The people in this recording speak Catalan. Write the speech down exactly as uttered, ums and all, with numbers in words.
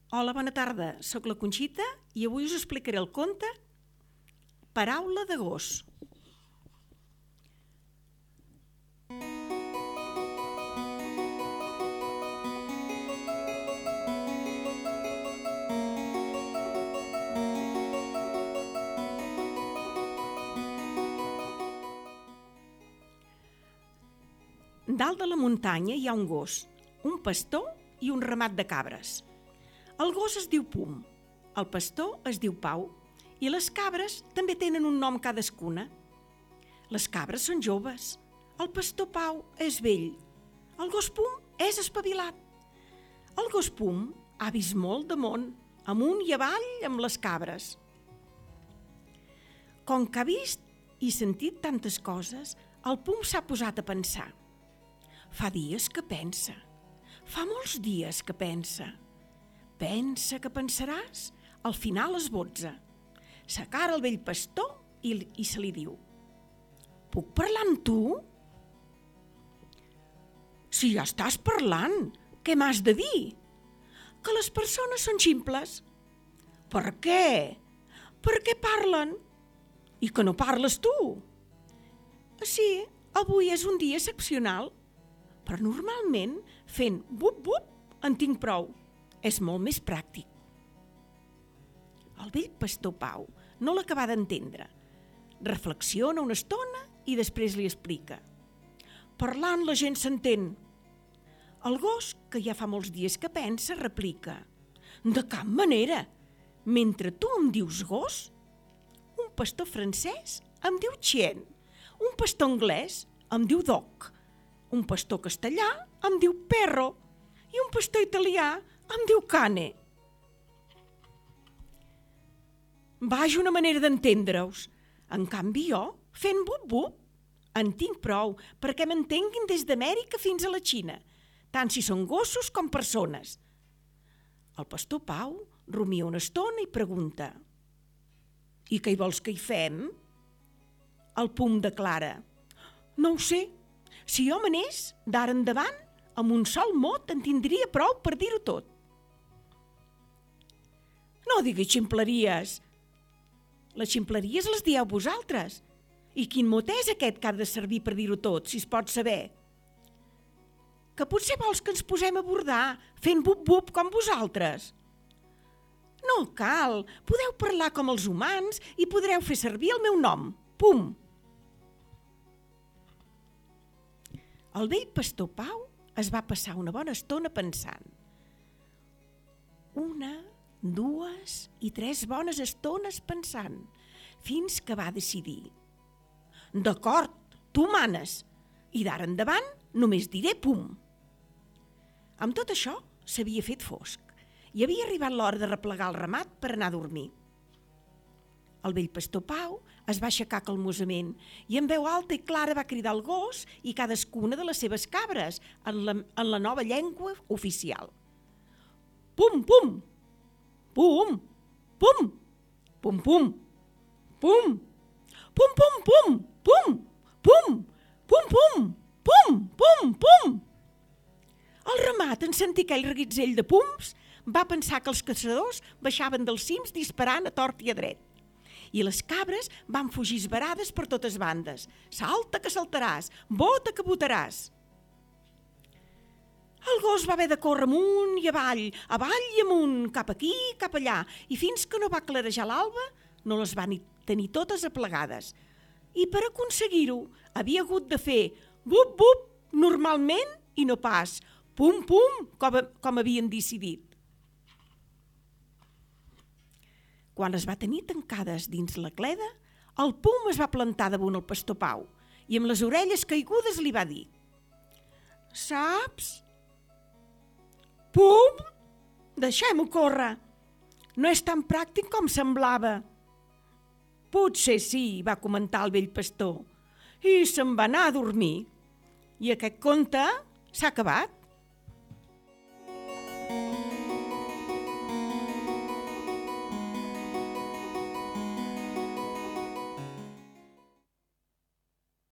Hola, bona tarda. Soc la Conxita i avui us explicaré el conte Paraula de gos. Dalt de la muntanya hi ha un gos, un pastor i un ramat de cabres. El gos es diu Pum, el pastor es diu Pau i les cabres també tenen un nom cadascuna. Les cabres són joves, el pastor Pau és vell, el gos Pum és espavilat. El gos Pum ha vist molt de món, amunt i avall amb les cabres. Com que ha vist i sentit tantes coses, el Pum s'ha posat a pensar. Fa dies que pensa, fa molts dies que pensa. Pensa que pensaràs, al final esbotza. S'acara el vell pastor i, i se li diu: «Puc parlar amb tu?» «Si ja estàs parlant, què m'has de dir?» «Que les persones són ximples». «Per què?» «Per què parlen?» «I que no parles tu?» «Sí, avui és un dia excepcional, però normalment fent bup-bup en tinc prou. És molt més pràctic». El vell pastor Pau no l'acaba d'entendre. Reflexiona una estona i després li explica. «Parlant la gent s'entén». El gos, que ja fa molts dies que pensa, replica. «De cap manera. Mentre tu em dius gos, un pastor francès em diu chien, un pastor anglès em diu dog, un pastor castellà em diu perro i un pastor italià em diu cane». Vaja una manera d'entendre-us. En canvi jo, fent bup-bup, en tinc prou perquè m'entenguin des d'Amèrica fins a la Xina, tant si són gossos com persones. El pastor Pau rumia una estona i pregunta: «I què hi vols que hi fem?» El Pum declara: «No ho sé. Si jo m'anés, d'ara endavant, amb un sol mot en tindria prou per dir-ho tot». «No diguis ximpleries. Les ximpleries les dieu vosaltres. I quin mot és aquest que ha de servir per dir-ho tot, si es pot saber?» «Que potser vols que ens posem a bordar, fent bup-bup com vosaltres?» «No cal. Podeu parlar com els humans i podreu fer servir el meu nom, Pum». El vell pastor Pau es va passar una bona estona pensant. Una, dues i tres bones estones pensant, fins que va decidir. «D'acord, tu manes, i d'ara endavant només diré Pum». Amb tot això s'havia fet fosc i havia arribat l'hora de replegar el ramat per anar a dormir. El vell pastor Pau es va aixecar calmosament i en veu alta i clara va cridar el gos i cadascuna de les seves cabres en la, en la nova llengua oficial. «Pum, pum! Pum! Pum! Pum, pum! Pum! Pum, pum, pum! Pum! Pum! Pum, pum! Pum! Pum! Pum!» El ramat, en sentir aquell reguitzell de pums, va pensar que els caçadors baixaven dels cims disparant a tort i a dret. I les cabres van fugir esverades per totes bandes. «Salta que saltaràs! Bota que botaràs!» El gos va haver de córrer amunt i avall, avall i amunt, cap aquí, cap allà, i fins que no va clarejar l'alba, no les va ni tenir totes aplegades. I per aconseguir-ho havia hagut de fer bup-bup normalment i no pas pum-pum com, com havien decidit. Quan les va tenir tancades dins la cleda, el Pum es va plantar damunt el pastor Pau i amb les orelles caigudes li va dir: «Saps? Pum, deixem-ho córrer. No és tan pràctic com semblava». «Potser sí», va comentar el vell pastor, i se'n va anar a dormir. I aquest conte s'ha acabat.